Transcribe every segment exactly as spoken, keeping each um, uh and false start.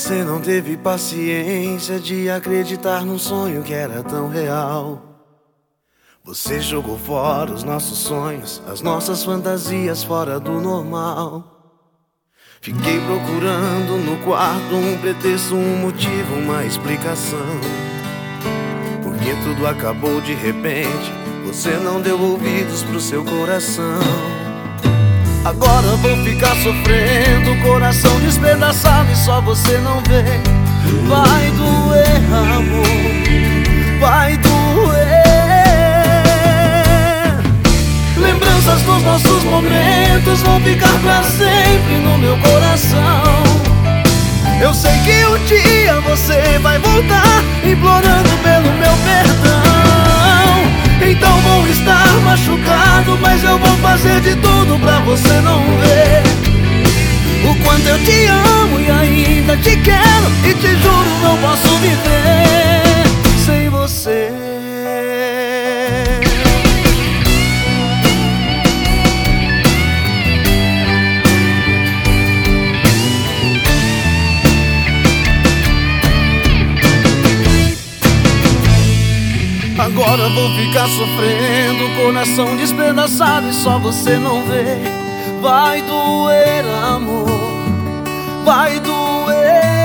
Você não teve paciência de acreditar num sonho que era tão real. Você jogou fora os nossos sonhos, as nossas fantasias fora do normal. Fiquei procurando no quarto um pretexto, um motivo, uma explicação. Porque tudo acabou de repente, você não deu ouvidos pro seu coração. Agora vou ficar sofrendo, coração despedaçado e só você não vê. Vai doer, amor, vai doer. Lembranças dos nossos momentos vão ficar pra sempre no meu coração. Eu sei que um dia você vai voltar, implorando pelo meu perdão. Então vou estar machucado, mas eu vou fazer de tudo pra você não ver o quanto eu te amo e ainda te quero. E te juro, não posso viver sem você. Agora vou ficar sofrendo, coração despedaçado e só você não vê. Vai doer, amor, vai doer.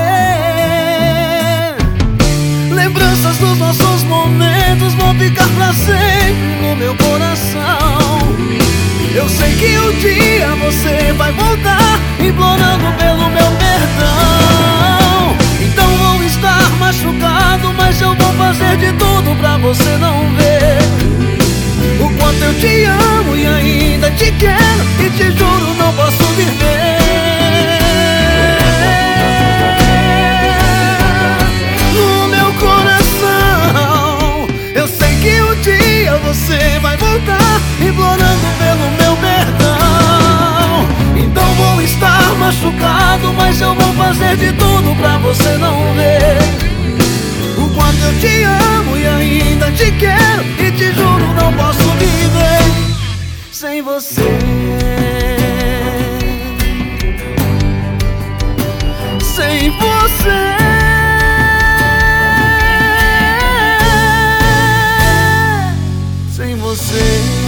Lembranças dos nossos momentos vão ficar pra sempre no meu coração. Eu sei que um dia você vai voltar, implorando pelo meu perdão. Então vou estar machucado, mas eu vou fazer de tudo pra você não ver o quanto eu te amo e ainda te quero. E te juro, não posso viver no meu coração. Eu sei que um dia você vai voltar, implorando pelo meu perdão. Então vou estar machucado, mas eu vou fazer de tudo pra você não ver o quanto eu te amo e ainda te quero. E te juro, não posso viver sem você. Sem você. Sem você.